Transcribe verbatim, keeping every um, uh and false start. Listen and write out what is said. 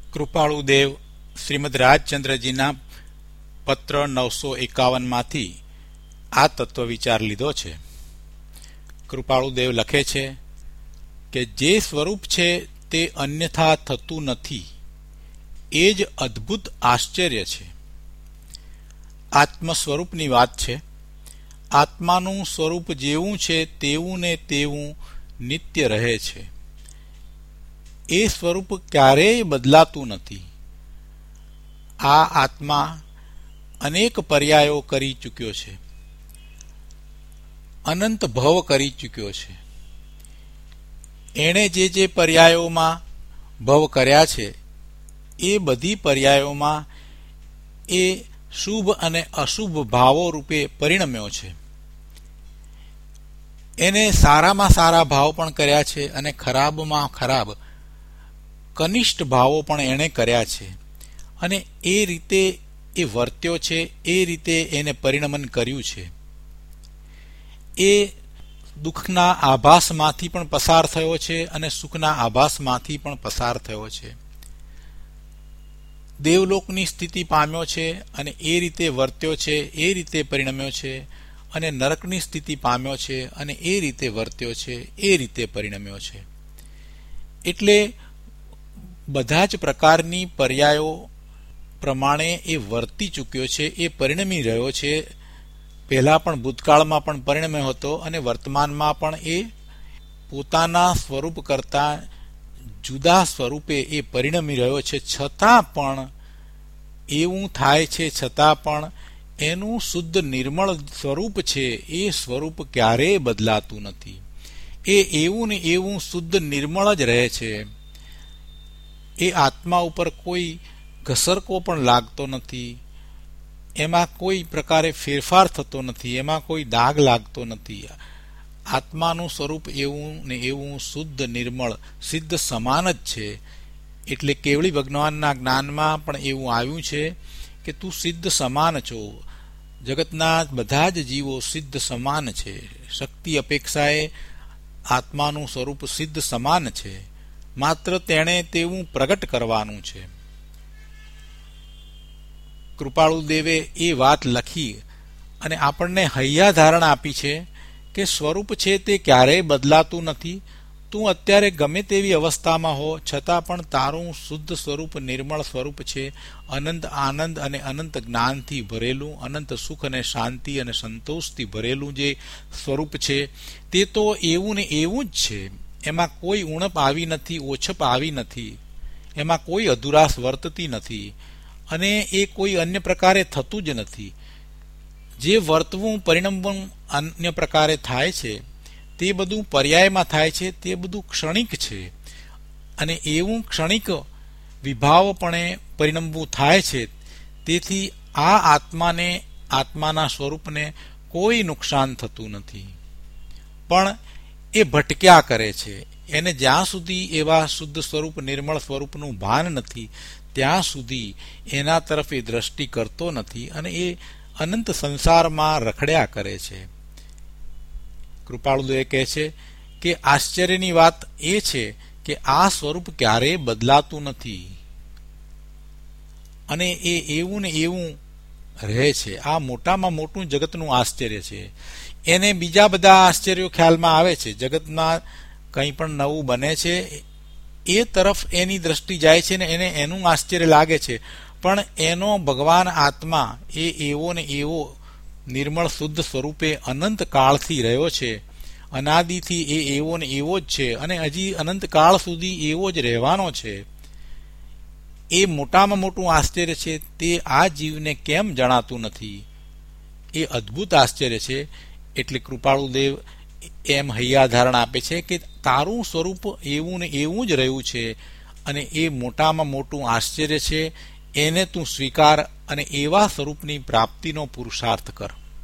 કૃપાળુદેવ શ્રીમદ રાજચંદ્રજીના પત્ર નવસો એકાવન માંથી આ તત્વ વિચાર લીધો છે. કૃપાળુદેવ લખે છે કે જે સ્વરૂપ છે તે અન્યથા થતું નથી, એ જ અદ્ભુત આશ્ચર્ય છે. આત્મ સ્વરૂપની વાત છે. આત્માનું સ્વરૂપ જેવું છે તેવું ને તેવું નિત્ય રહે છે. એ સ્વરૂપ ક્યારેય બદલાતું નથી. આ આત્મા અનેક પર્યાયો કરી ચૂક્યો છે, અનંત ભવ કરી ચૂક્યો છે. એણે જે જે પર્યાયોમાં ભવ કર્યા છે એ બધી પર્યાયોમાં એ શુભ અને અશુભ ભાવો રૂપે પરિણમ્યો છે. એને સારામાં સારા ભાવ પણ કર્યા છે અને ખરાબમાં ખરાબ કનિષ્ઠ ભાવો પણ એણે કર્યા છે, અને એ રીતે એ વર્ત્યો છે, એ રીતે એને પરિણમન કર્યું છે. એ દુઃખના આભાસમાંથી પણ પસાર થયો છે અને સુખના આભાસમાંથી પણ પસાર થયો છે. દેવલોકની સ્થિતિ પામ્યો છે અને એ રીતે વર્ત્યો છે, એ રીતે પરિણમ્યો છે, અને નરકની સ્થિતિ પામ્યો છે અને એ રીતે વર્ત્યો છે, એ રીતે પરિણમ્યો છે. એટલે બધા જ પ્રકારની પર્યાયો પ્રમાણે એ વર્તી ચૂક્યો છે, એ પરિણમી રહ્યો છે. પહેલા પણ ભૂતકાળમાં પણ પરિણમ્યો હતો અને વર્તમાનમાં પણ એ પોતાના સ્વરૂપ કરતા જુદા સ્વરૂપે એ પરિણમી રહ્યો છે. છતાં પણ એવું થાય છે, છતાં પણ એનું શુદ્ધ નિર્મળ સ્વરૂપ છે એ સ્વરૂપ ક્યારેય બદલાતું નથી. એ એવું ને એવું શુદ્ધ નિર્મળ જ રહે છે. એ આત્મા ઉપર કોઈ ઘસરકો પણ લાગતો નથી, એમાં કોઈ પ્રકારે ફેરફાર થતો નથી, એમાં કોઈ દાગ લાગતો નથી. આત્માનું સ્વરૂપ એવું ને એવું શુદ્ધ નિર્મળ સિદ્ધ સમાન જ છે. એટલે કેવળી ભગવાનના જ્ઞાનમાં પણ એવું આવ્યું છે કે તું સિદ્ધ સમાન છો. જગતના બધા જ જીવો સિદ્ધ સમાન છે. શક્તિ અપેક્ષાએ આત્માનું સ્વરૂપ સિદ્ધ સમાન છે, માત્ર તેણે તેવું પ્રગટ કરવાનું છે. કૃપાળુદેવે એ વાત લખી અને આપણને હૈયા ધારણ આપી છે કે સ્વરૂપ છે તે ક્યારેય બદલાતું નથી. તું અત્યારે ગમે તેવી અવસ્થામાં હો, છતાં પણ તારું શુદ્ધ સ્વરૂપ નિર્મળ સ્વરૂપ છે. અનંત આનંદ અને અનંત જ્ઞાનથી ભરેલું, અનંત સુખ અને શાંતિ અને સંતોષથી ભરેલું જે સ્વરૂપ છે તે તો એવું ને એવું જ છે. એમાં કોઈ ઉણપ આવી નથી, ઓછપ આવી નથી, એમાં કોઈ અધુરાશ વર્તતી નથી, અને એ કોઈ અન્ય પ્રકારે થતું જ નથી. જે વર્તવું પરિણમવું અન્ય પ્રકારે થાય છે તે બધું પર્યાયમાં થાય છે, તે બધું ક્ષણિક છે, અને એવું ક્ષણિક વિભાવપણે પરિણમવું થાય છે. તેથી આ આત્માને, આત્માના સ્વરૂપને કોઈ નુકસાન થતું નથી, પણ એ ભટક્યા કરે છે. એને જ્યાં સુધી એવા શુદ્ધ સ્વરૂપ નિર્મળ સ્વરૂપનું ભાન નથી ત્યાં સુધી એના તરફ એ દ્રષ્ટિ કરતો નથી, અને એ અનંત સંસારમાં રખડ્યા કરે છે. કૃપાળુદેવ કહે છે કે આશ્ચર્યની વાત એ છે કે આ સ્વરૂપ ક્યારેય બદલાતું નથી અને એ એવું ને એવું રહે છે. આ મોટામાં મોટું જગતનું આશ્ચર્ય છે. એને બીજા બધા આશ્ચર્યો ખ્યાલમાં આવે છે. જગતમાં કંઈ પણ નવું બને છે એ તરફ એની દ્રષ્ટિ જાય છે ને એને એનું આશ્ચર્ય લાગે છે, પણ એનો ભગવાન આત્મા એ એવો ને એવો નિર્મળ શુદ્ધ સ્વરૂપે અનંત કાળથી રહ્યો છે. અનાદિથી એ એવો ને એવો જ છે અને હજી અનંત કાળ સુધી એવો જ રહેવાનો છે. એ મોટામાં મોટું આશ્ચર્ય છે. તે આ જીવને કેમ જણાતું નથી? એ અદ્ભુત આશ્ચર્ય છે. એટલે કૃપાળુદેવ એમ હૈયા ધારણ આપે છે કે તારું સ્વરૂપ એવું ને એવું જ રહ્યું છે, અને એ મોટામાં મોટું આશ્ચર્ય છે. એને તું સ્વીકાર અને એવા સ્વરૂપની પ્રાપ્તિનો પુરુષાર્થ કર.